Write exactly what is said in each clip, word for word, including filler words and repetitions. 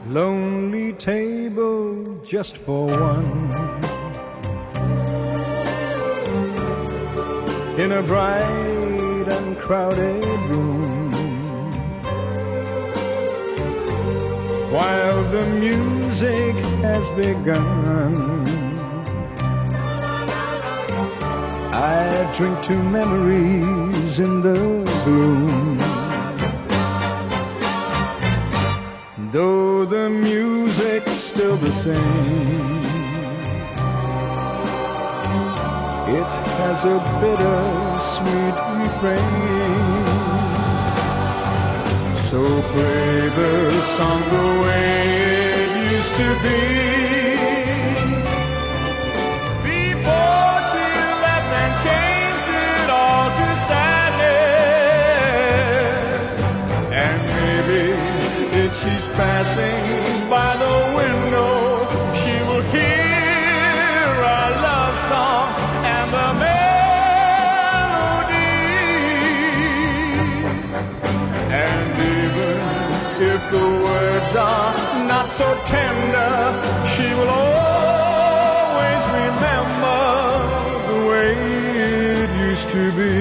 lonely table just for one, in a bright and crowded room, while the music has begun. I drink to memories in the gloom, though the music's still the same. It has a bitter-sweet refrain. So play the song the way it used to be, before she left and changed it all to sadness. And maybe if she's passing by the window, she will hear our love song and the melody. And even if the words are not so tender, she will always remember the way it used to be.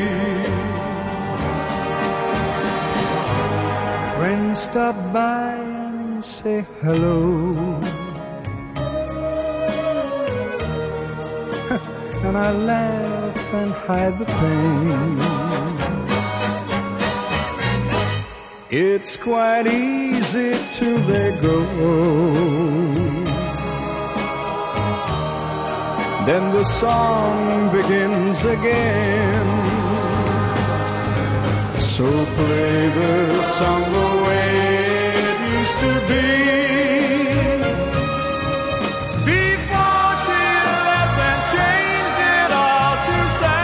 Friends stop by and say hello, and I laugh and hide the pain. It's quite easy till they go, then the song begins again. So play the song the way it used to be, before she left and changed it all to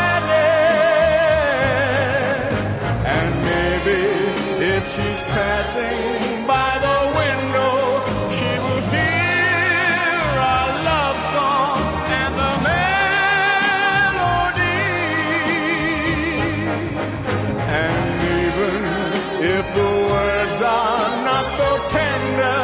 sadness. And maybe if she's passing by the window, she will hear our love song and the melody. And even if the words are not so tender,